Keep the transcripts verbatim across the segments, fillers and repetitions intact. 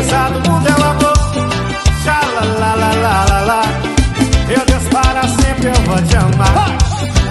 coisa do mundo é o amor. Xalalalalalalá. Meu Deus, para sempre eu vou te amar.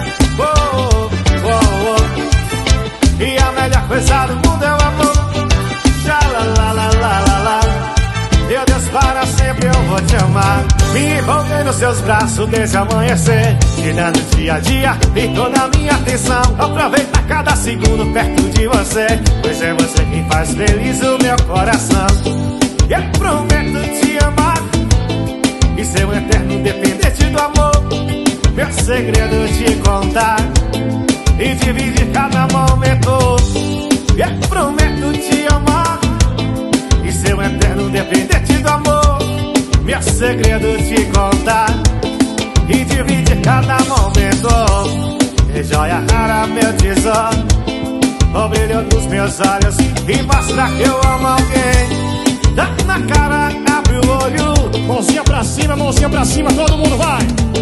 Oh, oh, oh. E a melhor coisa do mundo é o amor. Xalalalalalalá. Meu Deus, para sempre eu vou te amar. Me envolver nos seus braços desde amanhecer, tirando dia a dia e toda a minha atenção. Aproveita cada segundo perto de você, pois é você quem faz feliz o meu coração. E eu prometo te amar e ser um eterno dependente do amor. Meu segredo te contar e dividir cada momento. E eu prometo te amar e ser um eterno dependente do amor. Meu segredo te contar e dividir cada momento. É joia rara, meu tesouro, o brilho dos meus olhos e mostra que eu amo alguém. Dá na cara, abre o olho. Mãozinha pra cima, mãozinha pra cima, todo mundo vai.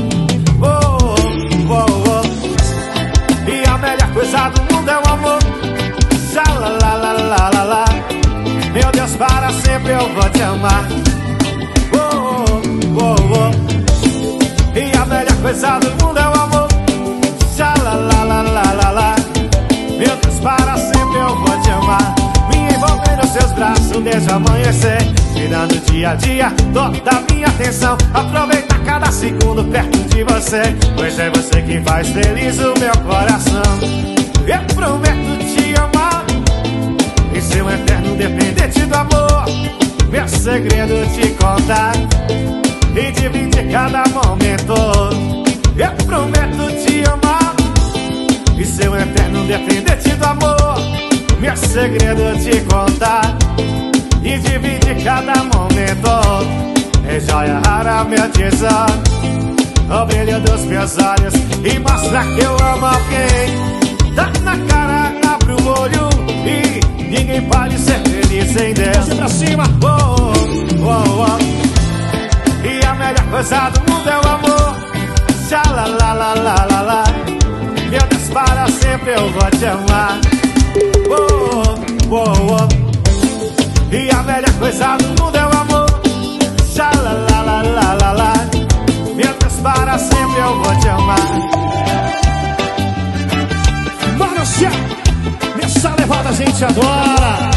Oh, oh, oh. E a melhor coisa do mundo é o amor. Xalalalalalalá. Meu Deus, para sempre eu vou te amar. Oh, oh, oh. E a melhor coisa do mundo é o amor. Xalalalalalalá. Meu Deus, para sempre eu vou te amar. Me envolver nos seus braços desde amanhecer, tirando dia a dia toda a minha atenção. Aproveita cada segundo perto de você, pois é você quem faz feliz o meu coração. Eu prometo te amar e ser um eterno dependente do amor. Meu segredo te contar e dividir cada momento. Eu prometo te amar e ser um eterno dependente do amor. Meu segredo te contar e dividir cada momento. É joia rara, meu tesouro, o brilho dos meus olhos e mostra que eu amo alguém. Dá na cara, abre o olho e ninguém pode ser feliz sem Deus. Pra cima. Oh, oh, oh. E a melhor coisa do mundo é o amor. Xalalalalalalá. Meu Deus, para sempre eu vou te amar. Oh, oh, oh. E a melhor coisa do mundo é o amor. Xalalalalalalá. Meu Deus, para sempre eu vou te amar. Márcia, nessa levada a gente adora.